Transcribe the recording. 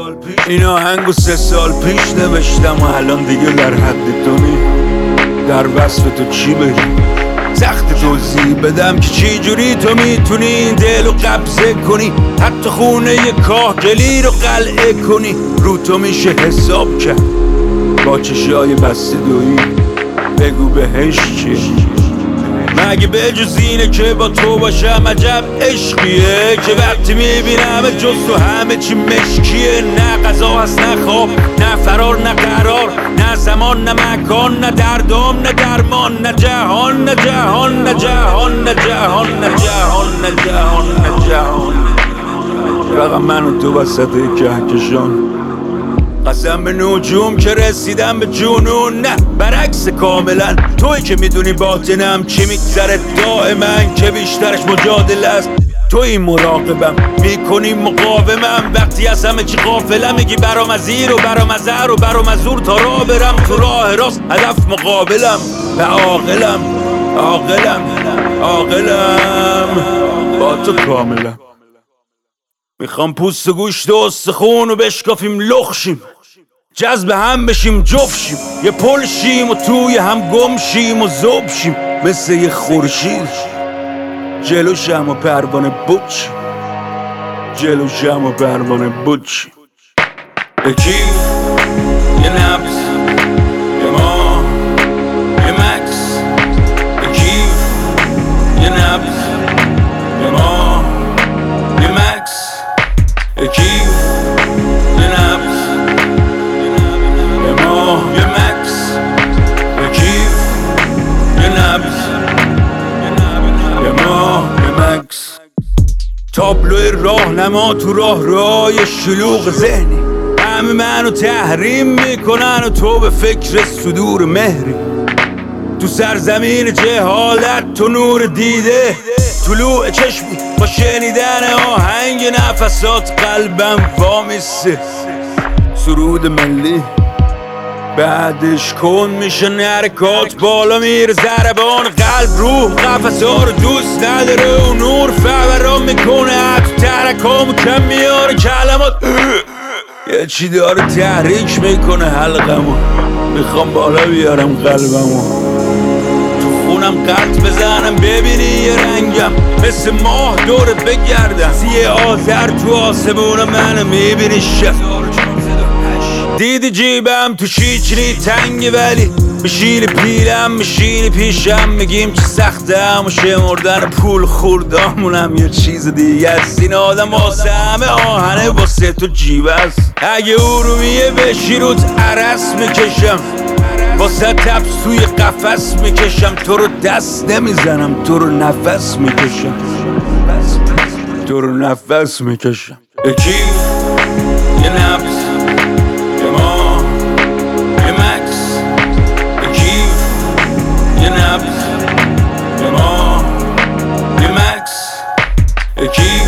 این آهنگو 3 سال پیش نوشتم و الان دیگه در حد تو نی. در وصف تو چی بگم، سخت توضیح بدم که چی جوری تو میتونی این دل رو قبضه کنی، حتی خونه ی کاهگلی رو قلعه کنی. رو تو میشه حساب کرد با چشای بسته دویی، بگو بهش چیه مگه به جز اینه که با تو باشم. عجب عشقیه که وقتی میبینم جز تو همه چی مشکیه. نه غذا هست نه خواب نه فرار نه قرار، نه زمان نه مکان نه دردام نه درمان، نه جهان نه جهان نه جهان نه جهان نه جهان نه جهان نه جهان. رقم من و تو وسط کهکشان، قسم به نجوم که رسیدم به جنون. نه برعکس کاملا، توی که میدونی باطنم چی میگذره دائما، که بیشترش مجادله است. توی مراقبم میکنی مقاومم، وقتی از همه چی غافلم میگی برام از این و برام از هر و برام از اون، تا راه برم تو راه راست هدف مقابلم. و عاقلم عاقلم عاقلم با تو کاملم. میخوام پوست و گوشت و استخون و بشکافیم لخشیم، جذب هم بشیم جفت شیم، یه پل شیم و توی هم گم شیم و ذوب شیم. مثل یه خورشید جلوشم و پروانه بود شیم، جلوشم و پروانه بود شیم. به کیف یه نبض یه ماه یه مکس، به کیف یه نبض یه ماه یه مکس، به کیف یه نبض یه ماه یه مکس، به کیف یه نبض یه ماه یه مکس. تابلوی راهنما تو راهروهای شلوغ ذهنی، همه منو تحریم میکنن و تو به فکر صدور مهری. تو سرزمین جهالت تو نور دیده، طلوع چشمی با شنیدن آهنگ نفسات قلبم وامیسته. سرود ملی بعدش کن میشه حرکات، بالا میره ضربان قلب، روح قفسا رو دوست نداره و نور فوران میکنه حتی ترکامو کم میاره کلمات. یه چی داره تحریک میکنه حلقمو، میخوام بالا بیارم قلبمو، تو خونم قلط بزنم ببینی یه رنگم، مثل ماه دورت بگردم یه آذر تو آسمون منو میبینی شب. دیدی جیبم تو شیچنی تنگه ولی میشینی پیلم میشینی پیشم، میگیم چه سختم و شمردن پول خوردامونم یه چیز دیگه است. این آدم واسه همه آهنه واسه تو جیب است. اگه ارومیه بشی روت عرس میکشم، واسه تبس توی قفس میکشم، تو رو دست نمیزنم تو رو نفس میکشم، تو رو نفس میکشم. به کیف یه نبض یه ماه یه مکس، به کیف یه نبض یه ماه یه مکس، به کیف